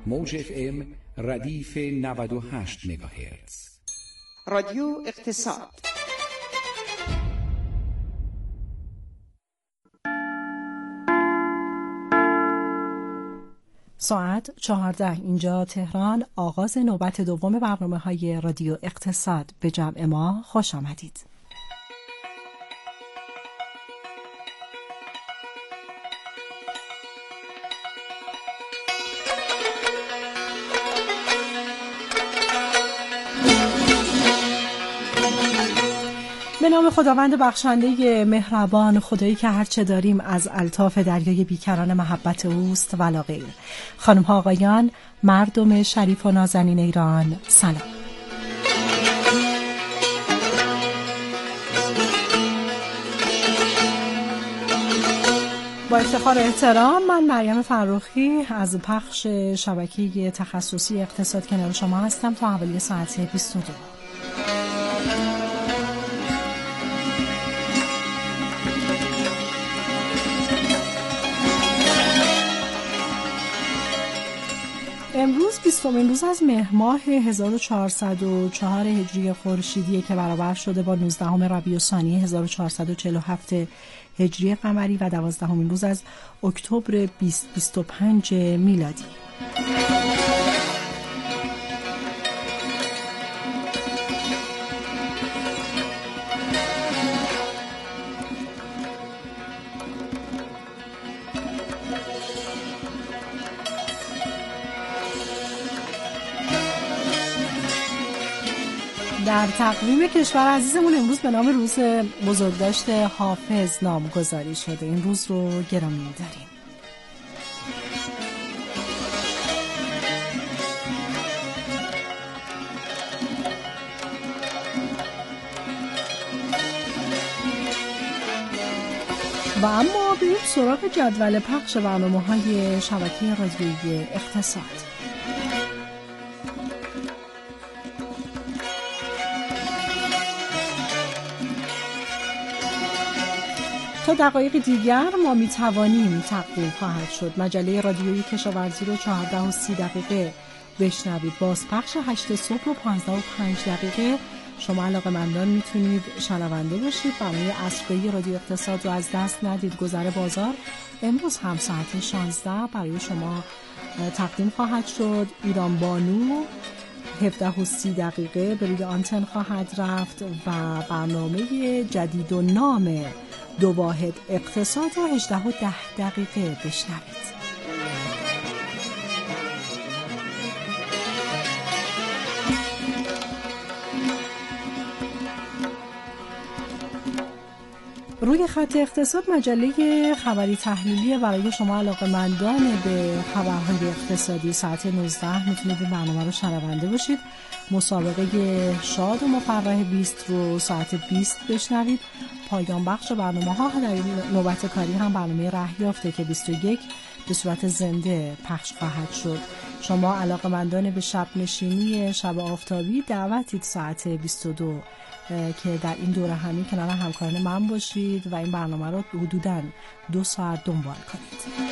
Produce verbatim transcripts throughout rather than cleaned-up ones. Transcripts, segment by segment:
موج اف ام ردیف نود و هشت مگاهرتز. رادیو اقتصاد. ساعت چهارده اینجا تهران. آغاز نوبت دوم برنامه‌های رادیو اقتصاد. به جمع ما خوش آمدید. به نام خداوند بخشنده مهربان، خدایی که هرچه داریم از الطاف دریای بیکران محبت اوست ولا غیر. خانم ها آقایان، مردم شریف و نازنین ایران، سلام. با افتخار احترام من مریم فرخی از پخش شبکه تخصصی اقتصاد کنار شما هستم تا حوالی ساعت بیست و دو. امروز بیستمین روز از مهر ماه هزار و چهارصد و چهار هجری خورشیدی که برابر شده با نوزدهم ربیع الثانی هزار و چهارصد و چهل و هفت هجری قمری و دوازدهمین روز از اکتبر بیست بیست و پنج میلادی. در تقویم کشور عزیزمون امروز به نام روز بزرگداشت حافظ نامگذاری شده. این روز رو گرامی می‌داریم. و اما بریم سراغ جدول پخش برنامه‌های شبکه رادیویی اقتصاد. تا دقایق دیگر ما می توانیم تقدیم خواهد شد مجله رادیویی کشاورزی رو چهارده و سی دقیقه بشنوید. بازپخش هشت صبح و پانزده و پنج دقیقه شما علاقه‌مندان میتونید شنونده باشید. برنامه عصرگاهی رادیو اقتصاد رو از دست ندید. گذر بازار امروز هم ساعت شانزده برای شما تقدیم خواهد شد. ایران بانو هفده و سی دقیقه به روی آنتن خواهد رفت و برنامه جدید و نام دو واحد اقتصاد رو هجده و ده دقیقه بشنوید. روی خط اقتصاد مجله خبری تحلیلی برای شما علاقه‌مندان به خبرهای اقتصادی. ساعت نوزده میتونید این برنامه رو شنونده باشید. مسابقه شاد و مفرح بیست رو ساعت بیست بشنوید. پایان بخش برنامه ها در نوبت کاری هم برنامه ره یافته که بیست و یک به صورت زنده پخش خواهد شد. شما علاقه‌مندان به شب نشینی شب آفتابی دعوتید ساعت بیست و دو که در این دوره همی کنار همکاران من باشید و این برنامه رو حدوداً دو ساعت دنبال کنید.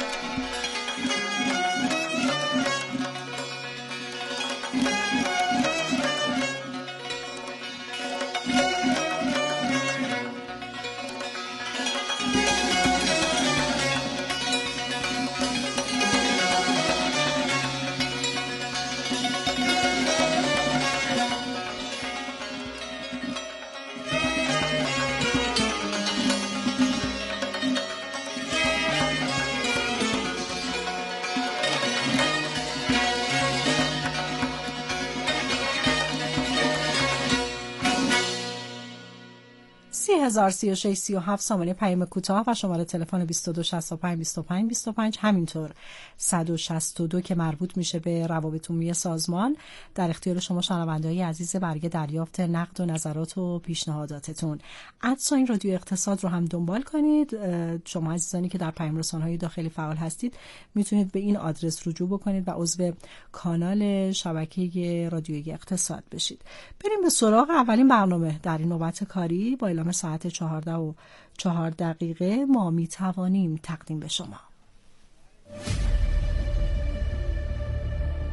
هزار و سی و شش سی و هفت سامانه پیام کوتاه و شماره تلفن بیست و دو شصت و پنج بیست و پنج بیست و پنج، همینطور صد و شصت و دو که مربوط میشه به روابط عمومی سازمان. در اختیار شما شنونده‌های عزیز برای دریافت نقد و نظرات و پیشنهاداتتون. ادساین رادیو اقتصاد رو هم دنبال کنید. شما عزیزانی که در پیام رسانه‌های داخلی فعال هستید میتونید به این آدرس رجوع بکنید و عضو کانال شبکه رادیویی اقتصاد بشید. بریم به سراغ اولین برنامه در این نوبت کاری. با اعلام ساعت چهارده و چهار دقیقه ما می توانیم تقدیم به شما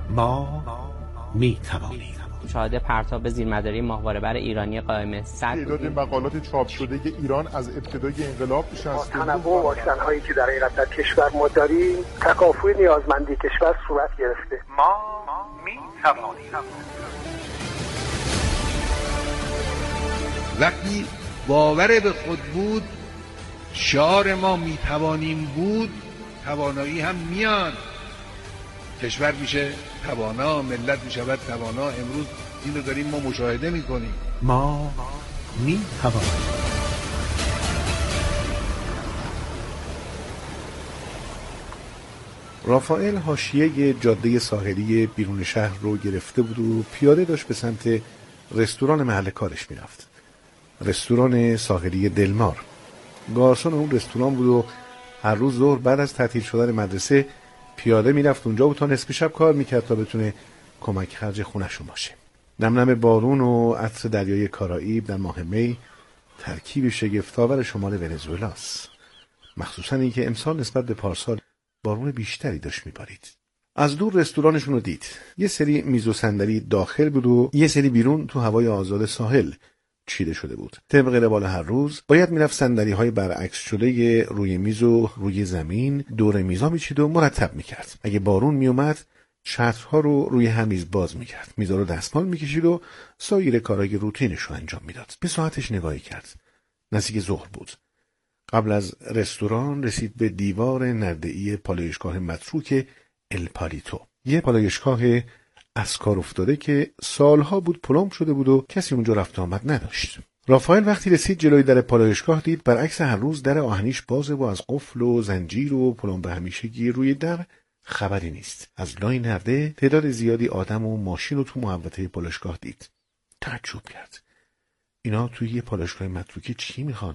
ما میتوانیم. مشاهده پرتاب زیرمداری ماهواره‌بر ایرانی قائم صد تعداد مقالات چاپ شده ایران از ابتدای انقلاب شصت و دو تنوع واکسن‌هایی که در حقیقت در کشور ما داریم تکافؤ نیازمندی کشور صورت گرفته. ما میتوانیم. وقتی باور به خود بود، شعار ما میتوانیم بود، توانایی هم میاد. کشور میشه توانا، ملت میشود توانا. امروز این رو داریم ما مشاهده میکنیم. ما میتوانیم. رافائل حاشیه جاده ساحلی بیرون شهر رو گرفته بود و پیاده داشت به سمت رستوران محل کارش میرفت. رستوران ساحلی دلمار. گارسون اون رستوران بود و هر روز ظهر بعد از تعطیل شدن مدرسه پیاده میرفت اونجا و تا نصف شب کار میکرد تا بتونه کمک خرج خونشون باشه. نمنم بارون و عطر دریای کارائیب در ماه می ترکیب شگفت‌آور شمال ونزوئلاست. مخصوصا اینکه امسال نسبت به پارسال بارون بیشتری داشت میبارید. از دور رستورانشون رو دید. یه سری میز و صندلی داخل بود و یه سری بیرون تو هوای آزاد ساحل چیده شده بود. طبق روال هر روز باید میرفت صندلی‌های برعکس شده روی میز و روی زمین دور میزا میچید و مرتب میکرد. اگه بارون میومد چترها رو روی هم میز باز میکرد. میزا رو دستمال میکشید و سایر کارهای روتینش رو انجام میداد. به ساعتش نگاهی کرد. نزدیک ظهر بود. قبل از رستوران رسید به دیوار نرده‌ای پالایشگاه متروک الپالیتو. یه پالایشگاه از کار افتاده که سالها بود پلم شده بود و کسی اونجا رفت آمد نداشت. رافائل وقتی رسید جلوی در پالایشگاه دید برعکس هر روز در آهنیش بازه و از قفل و زنجیر و پلم به همیشگی روی در خبری نیست. از لای نرده تعداد زیادی آدم و ماشین رو تو محوطه پالایشگاه دید. تعجب کرد. اینا توی یه پالایشگاه متروکی چی میخوان؟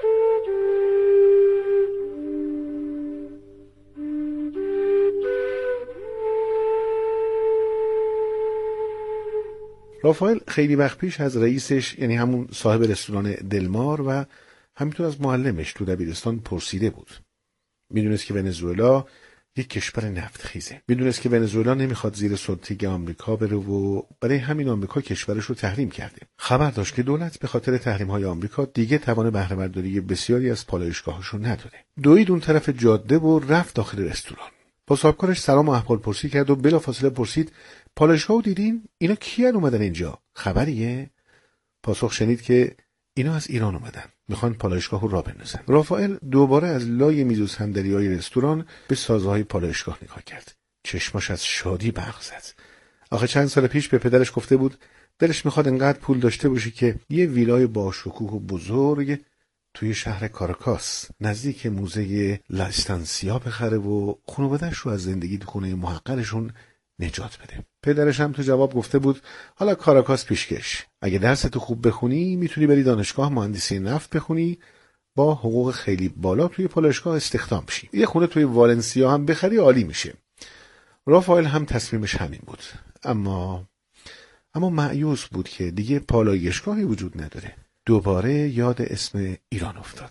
رافائل خیلی وقت پیش از رئیسش یعنی همون صاحب رستوران دلمار و همینطور از معلمش تو دبیرستان پرسیده بود. میدونست که ونزوئلا یک کشور نفت خیزه. میدونست که ونزوئلا نمیخواد زیر سلطه آمریکا بره و برای همین آمریکا کشورش رو تحریم کرده. خبر داشت که دولت به خاطر تحریم‌های آمریکا دیگه توان بهره برداری بسیاری از پالایشگاهاشو نداره. دوید اون طرف جاده و رفت داخل رستوران. با صاحبکارش سلام و احوالپرسی کرد و بلافاصله پرسید پالایشگاهو دیدین؟ اینا کیان اومدن اینجا؟ خبریه؟ پاسخ شنید که اینا از ایران اومدن. میخوان پالایشگاهو راه بندازن. رافائل دوباره از لای میز و صندلی‌های رستوران به سازهای پالایشگاه نگاه کرد. چشماش از شادی برق زد. آخه چند سال پیش به پدرش گفته بود دلش میخواد انقدر پول داشته باشه که یه ویلای با شکوه و بزرگ توی شهر کاراکاس نزدیک موزه لا استانسیا بخره و خانواده‌اش رو از زندگی تو خونه محقرشون نجات بده. پدرش هم تو جواب گفته بود حالا کاراکاس پیشکش. اگه درستو خوب بخونی میتونی بری دانشگاه مهندسی نفت بخونی، با حقوق خیلی بالا توی پالایشگاه استخدام بشی. یه خونه توی والنسیا هم بخری عالی میشه. رافائل هم تصمیمش همین بود. اما اما مایوس بود که دیگه پالایشگاهی وجود نداره. دوباره یاد اسم ایران افتاد.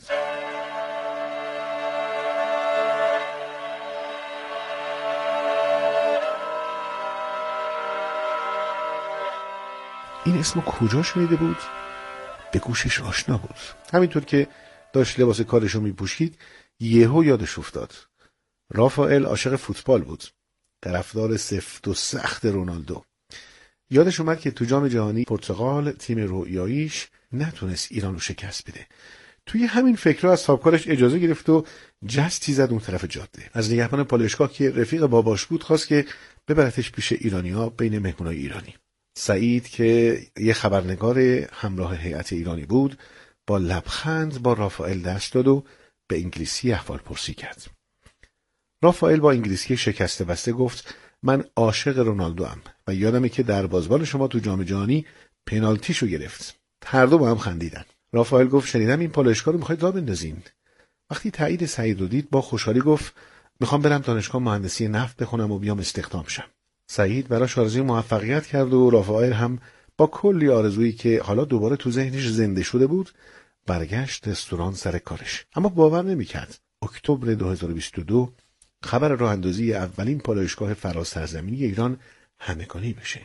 این اسمو کجا شنیده بود؟ به گوشش آشنا بود. همینطور که داشت لباس کارشو میپوشید یهو یادش افتاد. رافائل عاشق فوتبال بود. طرفدار سفت و سخت رونالدو. یادش اومد که تو جام جهانی پرتغال تیم رویاییش نتونست ایران رو شکست بده. توی همین فکرها از صاحبکارش اجازه گرفت و جستی زد اون طرف جاده. از نگهبان پالایشگاه که رفیق باباش بود خواست که ببرتش پیش ایرانی‌ها بین مهمونای ایرانی. سعید که یه خبرنگار همراه هیئت ایرانی بود با لبخند با رافائل دست داد و به انگلیسی احوالپرسی کرد. رافائل با انگلیسی شکسته بسته گفت من عاشق رونالدو ام و یادمه که در بازبال شما تو جام جهانی پنالتیشو گرفت. هر دو با هم خندیدن. رافائل گفت شنیدم این پالایشگاه رو میخواید راه بندازین. وقتی تایید سعید رو دید با خوشحالی گفت میخوام برم دانشگاه مهندسی نفت بخونم و بیام استخدام شم. سعید براش آرزوی موفقیت کرد و رافائل هم با کلی آرزویی که حالا دوباره تو ذهنش زنده شده بود برگشت رستوران سر کارش. اما باور نمی‌کرد. اکتبر دو هزار و بیست و دو خبر راه اندازی اولین پالایشگاه فراز سرزمینی ایران همگانی بشه.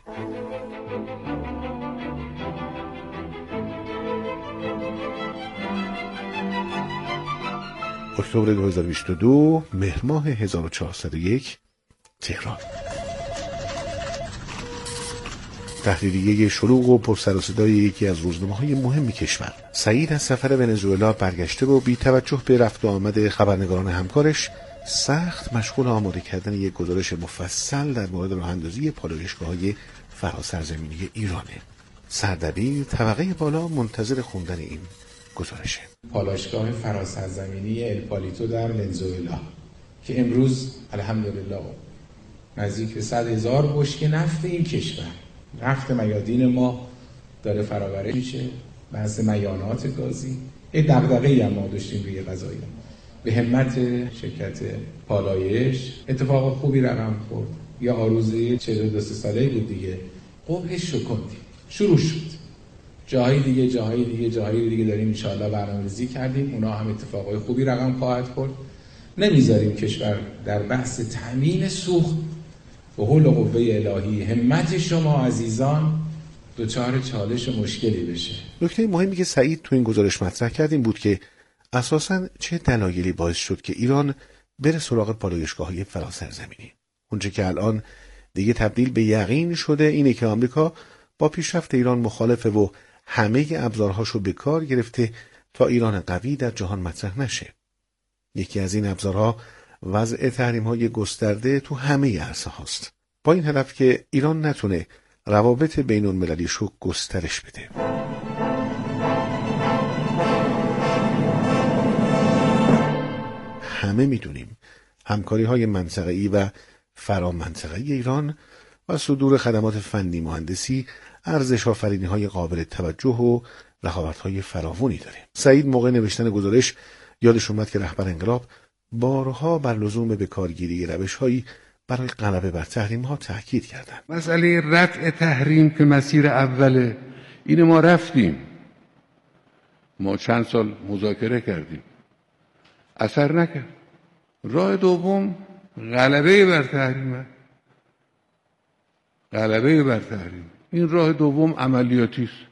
اکتبر دو هزار و بیست و دو، مهر ماه هزار و چهارصد و یک، تهران. تحریریه شلوغ و پرسر و صدای یکی از روزنامه‌های مهم کشور. سعید از سفر ونزوئلا برگشته و بی توجه به رفت و آمد خبرنگاران همکارش سخت مشغول آماده کردن یک گزارش مفصل در مورد راه‌اندازی پالایشگاه‌های فراسرزمینی ایرانه. سردبیر طبقه بالا منتظر خوندن این گزارشه. پالایشگاه فراسرزمینی الپالیتو در ونزوئلا که امروز الحمدلله نزدیک به صد هزار بشکه نفت این کشور، نفت میادین ما داره فرآورده میشه، بحث میانات گازی، یک دغدغه‌ای هم ما داشتیم روی قضایی. به همت شرکت پالایش اتفاق خوبی رقم خورد. یا آروزه چهل و دو ساله بود دیگه، قبحش رو کندیم، شروع شد. جاهای دیگه جاهای دیگه جاهای دیگه داریم انشاءالله برنامه‌ریزی کردیم، اونا هم اتفاقای خوبی رقم خواهد خورد. نمیذاریم کشور در بحث تامین سوخت به حول و قوه الهی همت شما عزیزان دچار چالش و مشکلی بشه. نکته مهمی که سعید تو این گزارش مطرح کرد این بود که اساساً چه دلایلی باعث شد که ایران بره سراغ پالایشگاه‌های فراسرزمینی. اونچه که الان دیگه تبدیل به یقین شده اینه که آمریکا با پیشرفت ایران مخالفه و همه ابزارهاشو به کار گرفته تا ایران قوی در جهان مطرح نشه. یکی از این ابزارها وضع تحریم‌های گسترده تو همه عرصه هاست، با این هدف که ایران نتونه روابط بین المللیشو گسترش بده. همه میدونیم همکاری‌های منطقه‌ای و فرامنطقه‌ای ایران و صدور خدمات فنی مهندسی ارزش آفرینی‌های قابل توجه و رقابت‌های فراوانی داره. سعید موقع نوشتن گزارش یادش اومد که رهبر انقلاب بارها بر لزوم به کارگیری روش‌هایی برای غلبه بر تحریم‌ها تاکید کردند. مسئله رفع تحریم که مسیر اوله، این ما رفتیم، ما چند سال مذاکره کردیم، اثر نکرد. راه دوم غلبه بر تحریم، غلبه بر تحریم. این راه دوم عملیاتی است.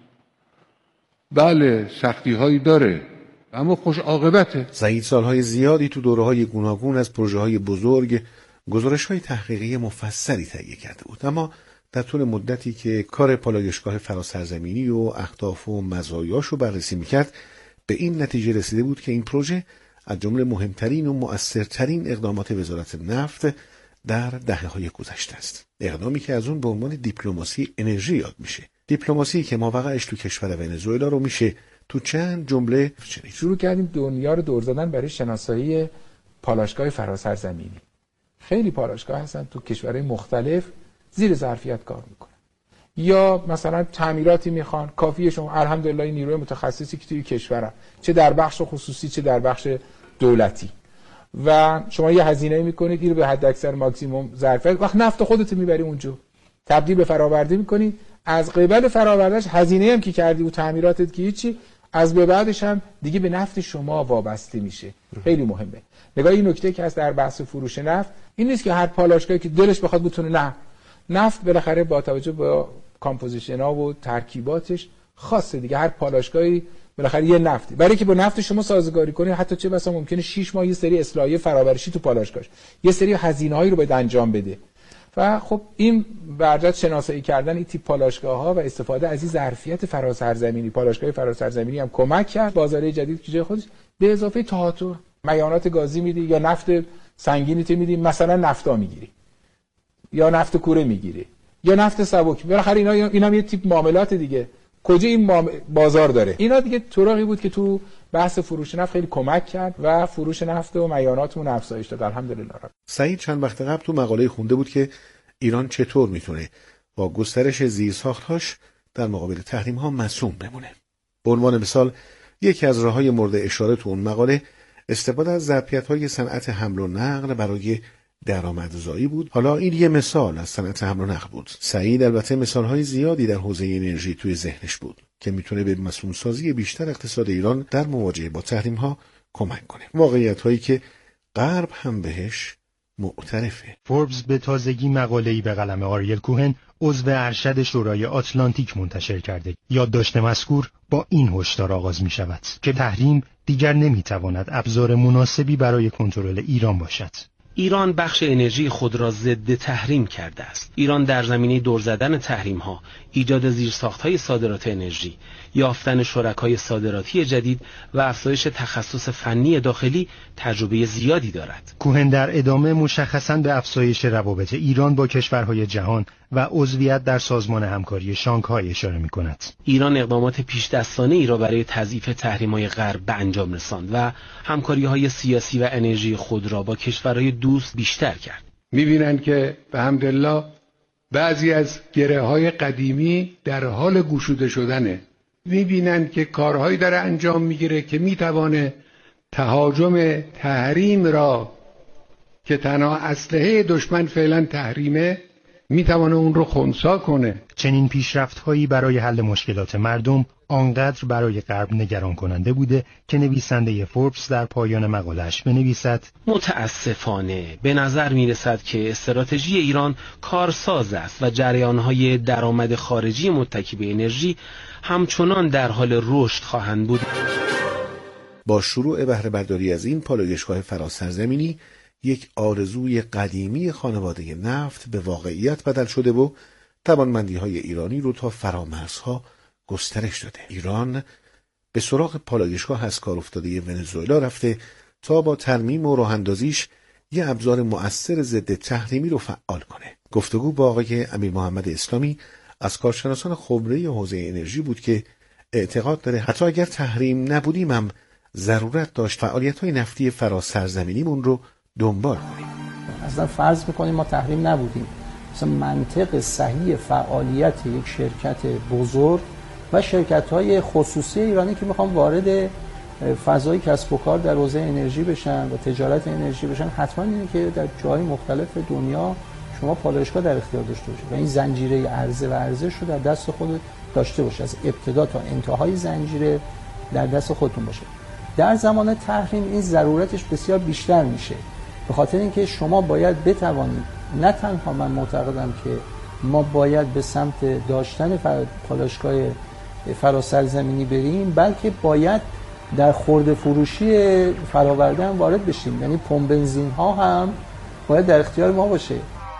بله سختی هایی داره اما خوش عاقبته. سعید سالهای زیادی تو دوره‌های گوناگون از پروژه‌های بزرگ گزارش‌های تحقیقی مفصلی تهیه کرده بود، اما در طول مدتی که کار پالایشگاه فراسرزمینی و اهداف و مزایاشو بررسی می‌کرد به این نتیجه رسیده بود که این پروژه از جمله مهمترین و مؤثرترین اقدامات وزارت نفت در دهه‌های گذشته است. اقدامی که از اون به عنوان دیپلماسی انرژی یاد میشه. دیپلماسی که ماوقعش تو کشور ونزوئلا رو میشه تو چند جمله شنید. شروع کردیم دنیا رو دور زدن برای شناسایی پالایشگاه فراسرزمینی. خیلی پالایشگاه هستن تو کشورهای مختلف زیر ظرفیت کار میکنن. یا مثلا تعمیراتی میخوان، کافیه شما الحمدلله نیروی متخصصی که توی کشورن، چه در بخش خصوصی چه در بخش دولتی، و شما یه هزینه میکنید اینو به حد اکثر ماکسیمم ظرفیت، وقت نفت خودت میبری اونجا تبدیل به فرآورده میکنی، از قبل فرآوردهش هزینه هم که کردی و تعمیراتت که هیچی، از به بعدش هم دیگه به نفت شما وابسته میشه. خیلی مهمه. نگاه این نکته که هست در بحث فروش نفت این نیست که هر پالایشگاهی که دلش بخواد بتونه، نه، نفت بالاخره با توجه به کامپوزیشن ها و ترکیباتش خاصه دیگه. هر پالایشگاهی بالاخره یه نفتی، برای که با نفت شما سازگاری کنی حتی چه بسا ممکنه شش ماه یه سری اصلاحی فرآورشی تو پالایشگاهش، یه سری هزینه‌هایی رو باید انجام بده. و خب این برجت شناسایی کردن این تیپ پالایشگاه‌ها و استفاده از این ظرفیت فراسرزمینی، پالایشگاه فراسرزمینی هم کمک کرد بازار جدید که جای خودش به اضافه تئاتر میانات گازی میدی یا نفت سنگینی تی میدی، مثلا نفتا میگیری یا نفت کوره میگیری یا نفت سبک، بالاخره اینا اینا هم یه تیپ معاملات دیگه. کجا این بازار داره؟ اینا دیگه طرقی بود که تو بحث فروش نفت خیلی کمک کرد و فروش نفت و میاناتمون افزایش داد الحمدلله. سعید چند وقت قبل تو مقاله خونده بود که ایران چطور میتونه با گسترش زیرساخت‌هاش در مقابل تحریم‌ها مصون بمونه. به عنوان مثال یکی از راه‌های مورد اشاره تو اون مقاله استفاده از ظرفیت‌های صنعت حمل و نقل برای درآمدزایی بود. حالا این یه مثال از صنعت حمل و نقل بود. سعید البته مثال‌های زیادی در حوزه انرژی توی ذهنش بود که میتونه به مسئول‌سازی بیشتر اقتصاد ایران در مواجهه با تحریم‌ها کمک کنه. واقعیت‌هایی که غرب هم بهش معترفه. فوربس به تازگی مقاله‌ای به قلم آریل کوهن عضو ارشد شورای آتلانتیک منتشر کرده. یادداشت مذکور با این هشدار آغاز می شود که تحریم دیگر نمی تواند ابزار مناسبی برای کنترل ایران باشد. ایران بخش انرژی خود را ضد تحریم کرده است. ایران در زمینه دور زدن تحریم ها، ایجاد زیرساخت‌های صادرات انرژی، یافتن شرکای صادراتی جدید و افزایش تخصص فنی داخلی تجربه زیادی دارد. کوهن در ادامه مشخصاً به افزایش روابط ایران با کشورهای جهان و عضویت در سازمان همکاری شانگهای اشاره می‌کند. ایران اقدامات پیش دستانه ای را برای تضعیف تحریم‌های غرب به انجام رساند و همکاری‌های سیاسی و انرژی خود را با کشورهای دوست بیشتر کرد. می‌بینند که به حمدالله بعضی از گره‌های قدیمی در حال گشوده شدنه. می‌بینند که کارهایی داره انجام می‌گیره که می‌توانه تهاجم تحریم را که تنها اسلحه دشمن فعلا تحریمه میتوانه اون رو خنثی کنه. چنین پیشرفت‌هایی برای حل مشکلات مردم آنقدر برای غرب نگران کننده بوده که نویسنده فوربس در پایان مقاله‌اش بنویسد: متاسفانه به نظر می‌رسد که استراتژی ایران کارساز است و جریان‌های درآمد خارجی متکی به انرژی همچنان در حال رشد خواهند بود. با شروع بهره برداری از این پالایشگاه فراسرزمینی، یک آرزوی قدیمی خانواده نفت به واقعیت بدل شده و توانمندی‌های ایرانی رو تا فرامرزها گسترش داده. ایران به سراغ پالایشگاه از کار افتاده ونزوئلا رفته تا با ترمیم و راه‌اندازیش یه ابزار مؤثر ضد تحریمی رو فعال کنه. گفتگو با آقای امیر محمد اسلامی از کارشناسان خبره حوزه انرژی بود که اعتقاد داره حتی اگر تحریم نبودیم هم ضرورت داشت فعالیت‌های نفتی فراسرزمینیمون رو دنبال کنیم. اصلا فرض می‌کنیم ما تحریم نبودیم. مثلا منطق صحیح فعالیت یک شرکت بزرگ و شرکت‌های خصوصی ایرانی که می‌خوان وارد فضای کسب و کار در حوزه انرژی بشن و تجارت انرژی بشن، حتما اینه که در جای مختلف دنیا شما پالایشگاه در اختیار داشته باشید و این زنجیره عرضه و ارزش رو در دست خودت داشته باشید، از ابتدا تا انتهای زنجیره در دست خودتون باشه. در زمان تحریم این ضرورتش بسیار بیشتر میشه، به خاطر اینکه شما باید بتوانید، نه تنها من معتقدم که ما باید به سمت داشتن پالایشگاه فراسرزمینی بریم، بلکه باید در خرده فروشی فراورده هم وارد بشیم، یعنی پمپ بنزین ها هم باید در اختیار ما باشه.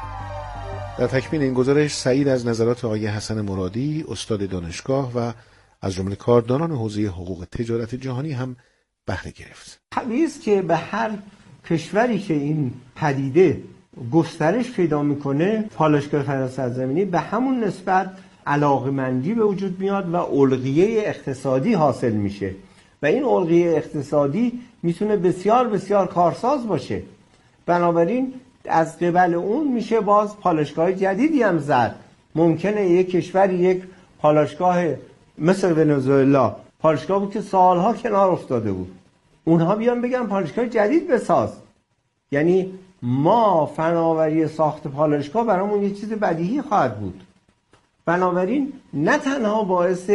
در تکمیل این گزارش سعید از نظرات آقای حسن مرادی استاد دانشگاه و از جمله کاردانان حوزه حقوق تجارت جهانی هم بهره گرفت. طبیعی است که به هر کشوری که این پدیده گسترش پیدا میکنه، پالایشگاه فراسرزمینی به همون نسبت علاقمندی به وجود میاد و علقیه اقتصادی حاصل میشه و این علقیه اقتصادی میتونه بسیار بسیار کارساز باشه. بنابراین از قبل اون میشه باز پالایشگاه جدیدی هم زد. ممکنه یک کشوری یک پالایشگاه مثل ونزوئلا، پالایشگاه بود که سالها کنار افتاده بود، اونها بیان بگن پالایشگاه جدید بساز. یعنی ما فناوری ساخت پالایشگاه برامون یه چیز بدیهی خواهد بود. بنابراین نه تنها باعث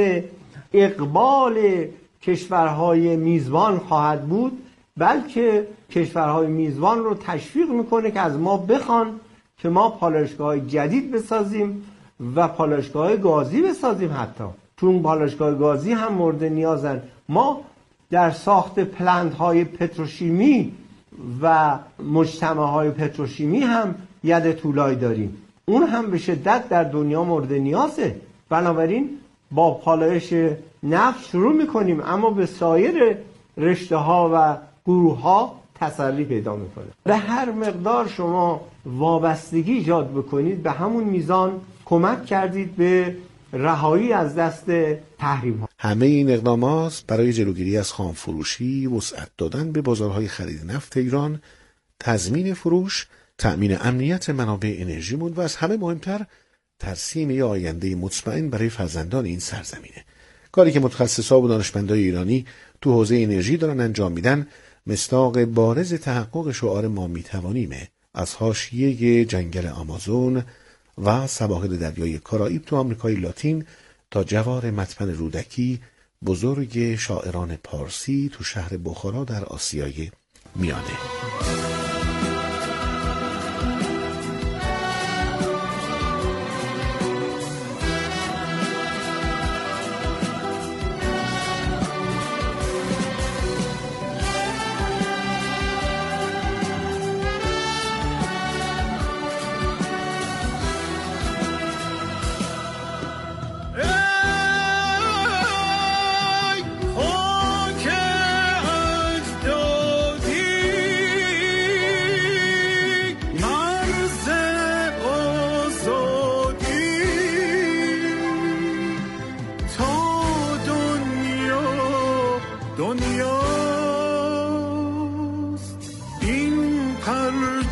اقبال کشورهای میزبان خواهد بود، بلکه کشورهای میزبان رو تشویق میکنه که از ما بخوان که ما پالایشگاه جدید بسازیم و پالایشگاه گازی بسازیم. حتی چون پالایشگاه گازی هم مورد نیازن. ما در ساخت پلنت های پتروشیمی و مجتمع های پتروشیمی هم ید طولایی داریم، اون هم به شدت در دنیا مورد نیازه. بنابراین با پالایش نفت شروع میکنیم، اما به سایر رشته ها و گروه ها تسری پیدا میکنه. به هر مقدار شما وابستگی ایجاد بکنید، به همون میزان کمک کردید به رهایی از دست تحریم ها. همه این اقدامات برای جلوگیری از خام فروشی، وسعت دادن به بازارهای خرید نفت ایران، تضمین فروش، تأمین امنیت منابع انرژیمون و از همه مهمتر ترسیم یه آینده مطمئن برای فرزندان این سرزمینه. کاری که متخصصا و دانشمندای ایرانی تو حوزه انرژی دارن انجام میدن مصداق بارز تحقق شعار ما میتوانیمه. از حاشیه جنگل آمازون و سواحل دریای کارائیب تو آمریکای لاتین تا جوار مطمن رودکی، بزرگ شاعران پارسی تو شهر بخارا در آسیای میانه.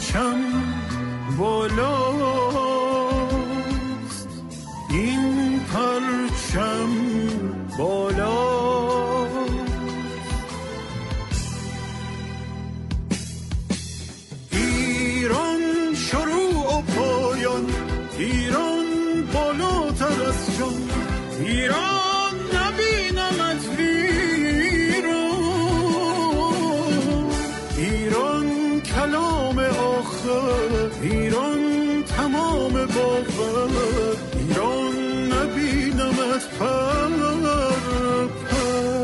پرچم بالاست، این پرچم بالاست. ایران شروع و پایان، ایران بالاتر از جان، ایران نبینمت ویران، ایران کلام آخر، ایران تمام باور، ایران نبینمت پر پر.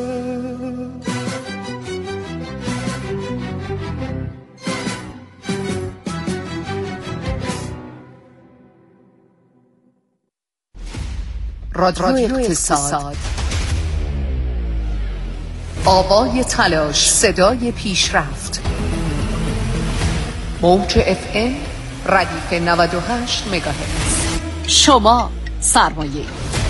رادیو اقتصاد، آوای تلاش، صدای پیشرفت. موج اف ام ردیف نود و هشت مگاهرتز. شما سرمایه.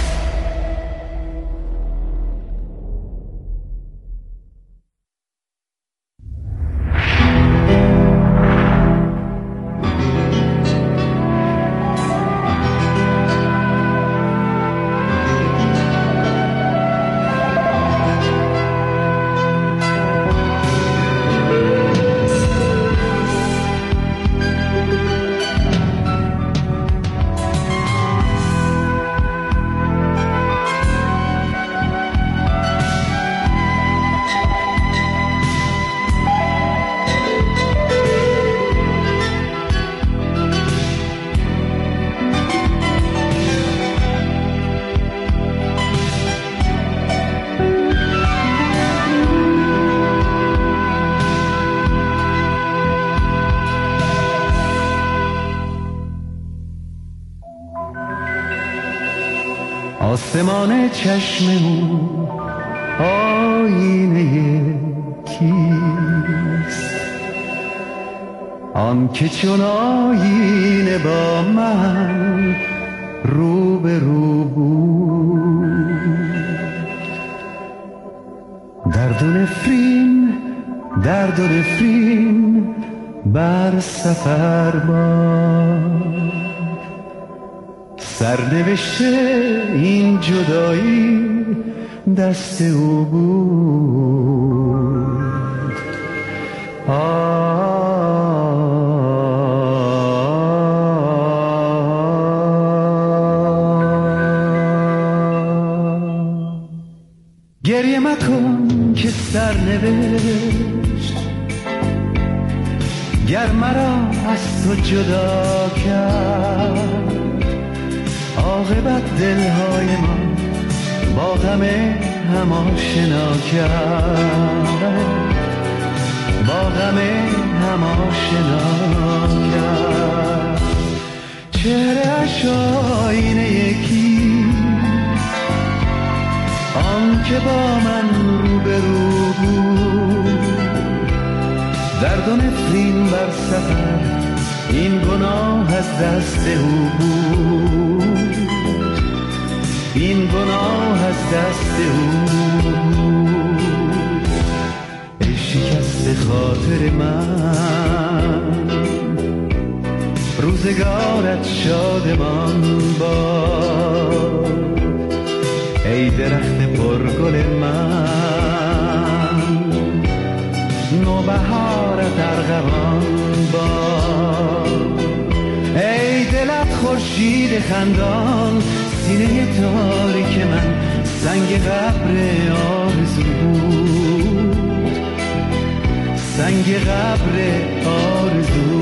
آسمان چشم او آینه کیست؟ آن که چون آینه با من رو به رو بود. درد و نفرین، درد و نفرین بر سفر باد. سرنوشته این جدایی دست او بود. گریه مکن که سرنوشت گر مرا از تو جدا کرد، عاقبت دلهای ما با غم هم آشنا کرد، با غم هم آشنا کرد. چهره‌اش آینه یکی، آن که با من رو به رو بود. درد و نفرین بر سفر این گناه از دست او بود، این گناه از دست او بود. ای شکست خاطر من، روزگارت شادمان باد. ای درخت پرگل من، نوبهارت ارغوان باد. ای دلت خورشید خندان، سینه تاریک من سنگ قبر آرزو بود، سنگ قبر آرزو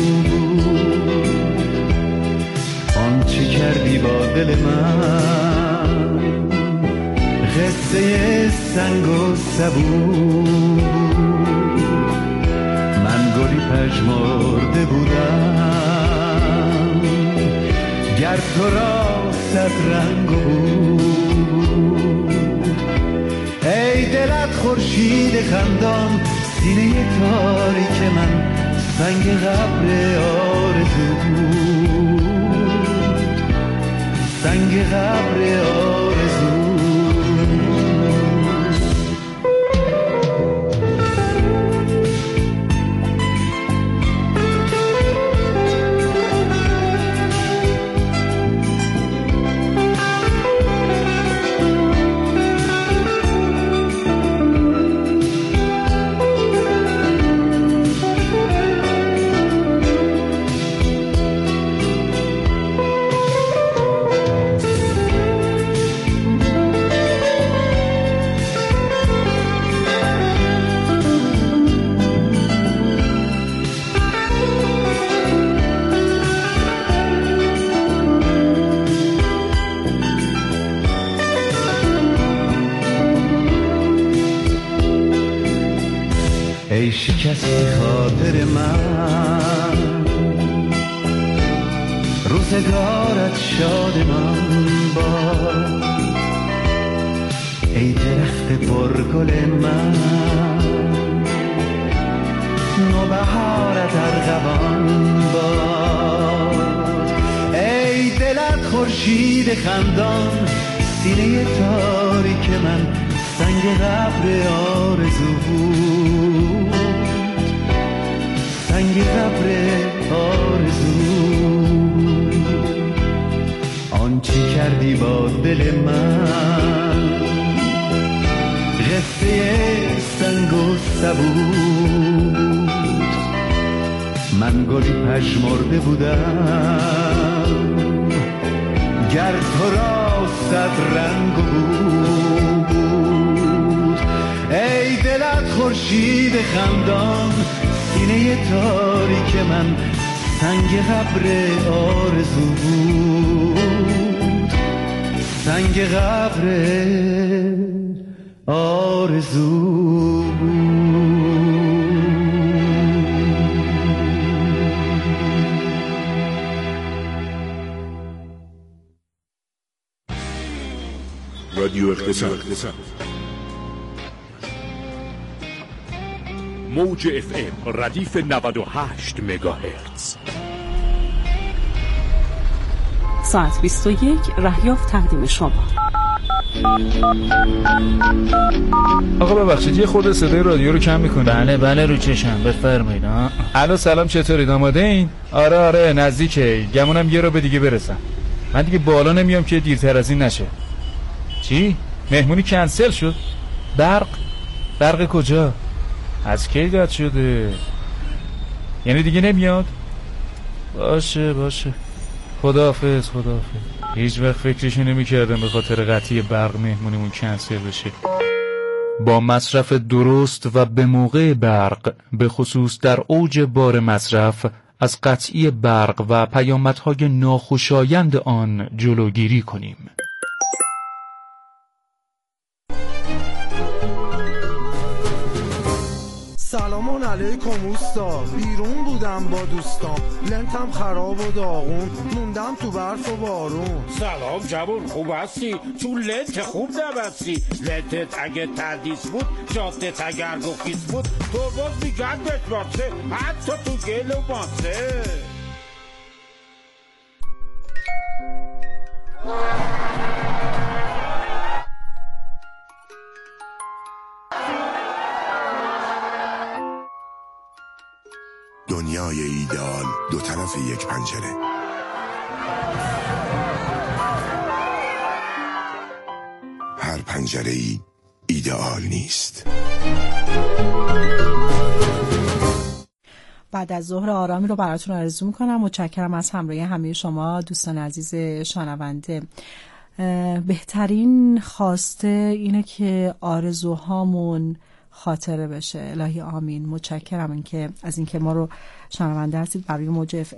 بود. آنچه کردی با دل من قصه سنگ و سبو. من گلی پژمرده بودم گر تو را صد رنگ بود. ای دلت خورشید خندان، سینه تاریک من سنگ قبر آرزو بود، سنگ قبر آرزو. ای شکست خاطر من، روزگارت شادمان باد. ای درخت پرگل من، نوبهارت ارغوان باد. ای دلت خورشید خندان، سینه تاریک من سنگ قبر آرزو بود، سنگ قبر آرزو. آن چی کردی با دل من، قصه سنگ و سبود. من گلی پژمرده بودم، گر تو را صد رنگ بود. ای دلت خورشید خندان، سینه تاریک من سنگ قبر آرزو بود، سنگ قبر آرزو بود. رادیو اقتصاد موج اف ام ردیف نود و هشت مگاهرتز. ساعت بیست و یک رهیافت تقدیم شما. آقا ببخشید یه خورده صدای رادیو رو کم میکنه. بله بله رو چشم بفرمایید. الو سلام، چطورید؟ آماده این؟ آره آره نزدیکه، گمونم یه رو به دیگه برسم. من دیگه بالا نمیام که دیرتر از این نشه. چی؟ مهمونی کنسل شد؟ برق؟ برق کجا؟ از کی قطع شده؟ یعنی دیگه نمیاد؟ باشه باشه، خداحافظ خداحافظ. هیچ وقت فکرشو نمی‌کردم به خاطر قطعی برق مهمونیمون کنسل بشه. با مصرف درست و به موقع برق، به خصوص در اوج بار مصرف، از قطعی برق و پیامدهای ناخوشایند آن جلوگیری کنیم. سلامان علیکم اوستا، بیرون بودم با دوستام، لنتم خراب و داغون، موندم تو برف و بارون. سلام جوون، خوب هستی؟ تو لنت خوب نبستی. لنتت اگه تردیس بود، جادت اگر گفیس بود، تو باز میگن بشمارسه، حتی تو گل و ماسه. دنیای ایدئال دو طرف یک پنجره. هر پنجره ای ایدئال نیست. بعد از ظهر آرامی رو براتون آرزو میکنم. متشکرم از همراهی همه شما دوستان عزیز شنونده. بهترین خواسته اینه که آرزوهامون خاطره بشه. الهی آمین. متشکرم اینکه از اینکه ما رو شنونده هستید برای موج اف